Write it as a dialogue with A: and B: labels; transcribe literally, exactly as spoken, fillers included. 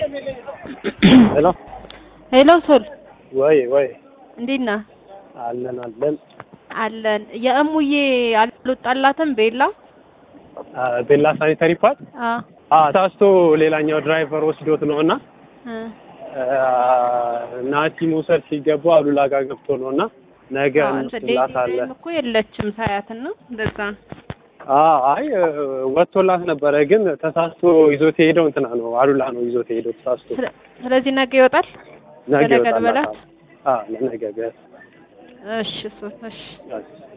A: ሄሎ
B: ሄሎ ሶል
A: ወይ ወይ
B: እንዴት ነህ?
A: አለን አለን
B: አለን የእሙዬ አልወጣላትም ቤላ
A: ቤላ ሳኒታሪ ፓድ
B: አ
A: አ ታስቶ ሌላኛው ድራይቨር ወስዶት ነውና ናቲ መውሰድ ሲገባው አሉላ ጋር ገብቶ ነውና ነገ እንስላታለን
B: እኮ የለችም ሳያትና እንደዛ
A: አ አይ ወጥቶላት ነበረ ግን ተሳስቶ ይዞት ሄደው እንትና ነው አሉላ ነው ይዞት ሄደው ተሳስቶ
B: ስለዚህ ነገ ይወጣል
A: ነገ ይወጣል
B: በላት
A: አ ነገ ገ
B: እሺ እሺ